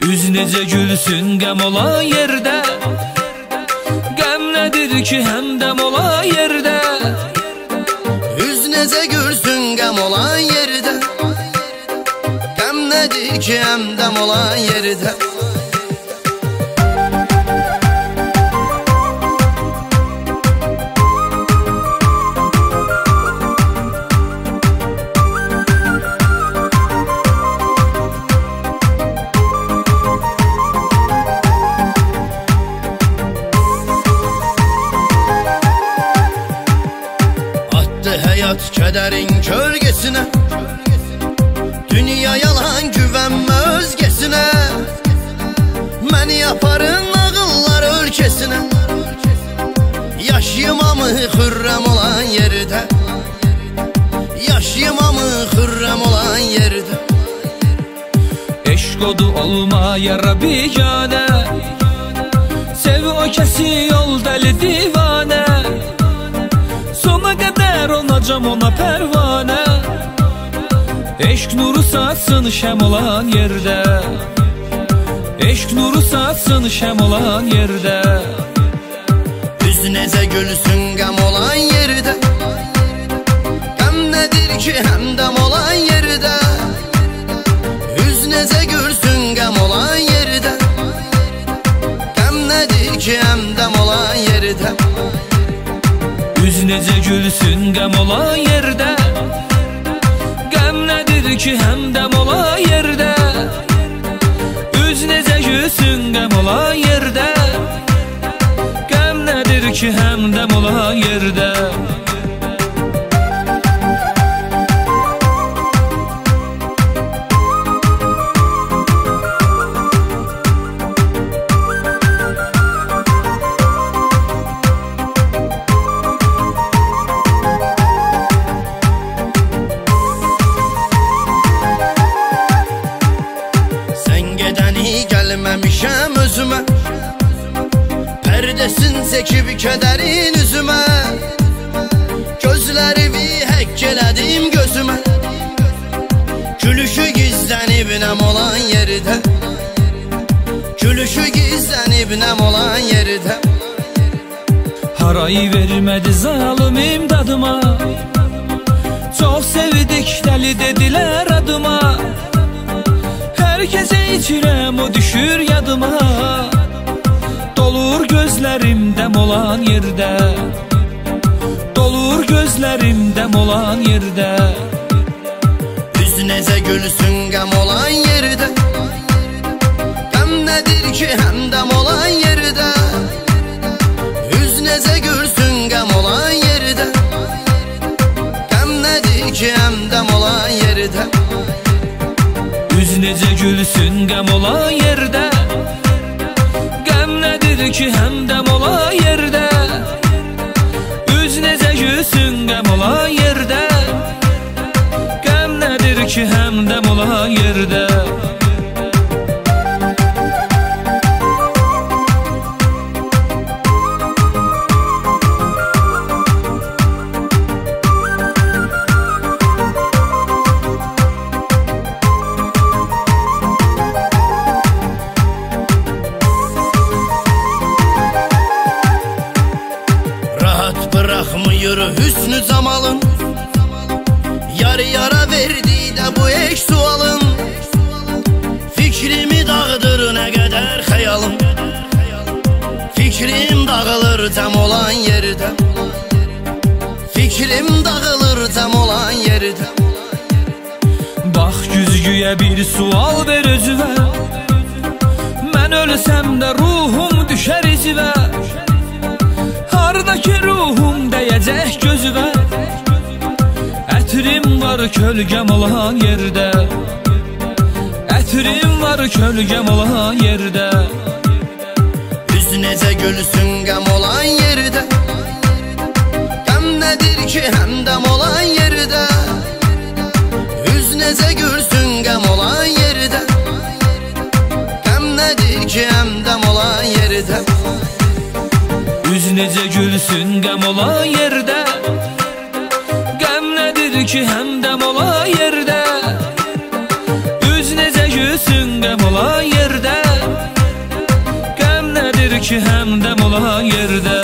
Üz necə gülsün qəm olan yerdə. Qəm nədir ki həmdəm olan yerdə. Üz necə gülsün qəm olan yerdə. Qəm nədir ki həmdəm olan yerdə. Həyat kədərin kölgesinə, dünya yalan güvənmə özgesinə. Məni yaparın ağıllar ölkəsinə, yaşayamamı xürrəm olan yerdə. Yaşayamamı xürrəm olan yerdə. Eşq odu olmaya biganə, sev o kəsi yol dəli divanə. Sona qədər olacam ona pərvanə. Eşq nuru satsın şəm olan yerdə. Eşq nuru satsın şəm olan yerdə. Üz necə gülsün qəm olan yerdə. Qəm nədir ki həmdəm olan yerdə. Üz necə gülsün qəm olan yerdə. Qəm nədir ki həmdəm olan yerdə. Üz necə gülsün qəm olan yerdə. Qəm nədir ki həmdəm olan yerdə. Üz necə gülsün qəm olan yerdə. Qəm nədir ki həmdəm olan yerdə. Gəlməmişəm özümə, pərdəsin çəkib kədərin üzümə. Gözlərimi həkk elədim gözümə, gülüşü gizlənib nəm olan yerdə. Gülüşü gizlənib nəm olan yerdə. Harayı vermədi zalım imdadıma, çox sevdik dəli dedilər adıma. Hər kəsə içirəm o düşür yadıma. Dolur gözlərim dəm olan yerdə. Dolur gözlərim dəm olan yerdə. Üz necə gülsün qəm olan yerdə. Qəm nədir ki həmdəm olan yerdə. Üz necə gülsün qəm olan yerdə. Qəm nədir ki həmdəm olan yerdə. Üz necə gülsün qəm olan yerdə. Qəm nədir ki həmdəm olan yerdə. Üz necə gülsün qəm olan yerdə. Qəm nədir ki həmdəm olan yerdə. Bırakmıyor hüsnü camalın, yarı yara verdi də bu eşq sualın. Fikrimi dağıdır nə qədər xəyalım. Fikrim dağılır cəm olan yerdə. Fikrim dağılır cəm olan yerdə. Bax güzgüyə bir sual ver özüvə. Mən ölsəm də ruhum düşər izvə. Hardakı ruhum dəyəcək gözüvə. Ətrim var kölgəm olan yerdə. Ətrim var kölgəm olan yerdə. Üz necə gülsün qəm olan yerdə. Qəm nədir ki həmdəm olan yerdə. Üz necə gülsün qəm olan yerdə. Qəm nədir ki həmdəm olan yerdə. Üz necə gülsün qəm olan yerdə. Qəm nədir ki həmdəm olan yerdə. Üz necə gülsün qəm olan yerdə. ki həmdəm ola yerdə.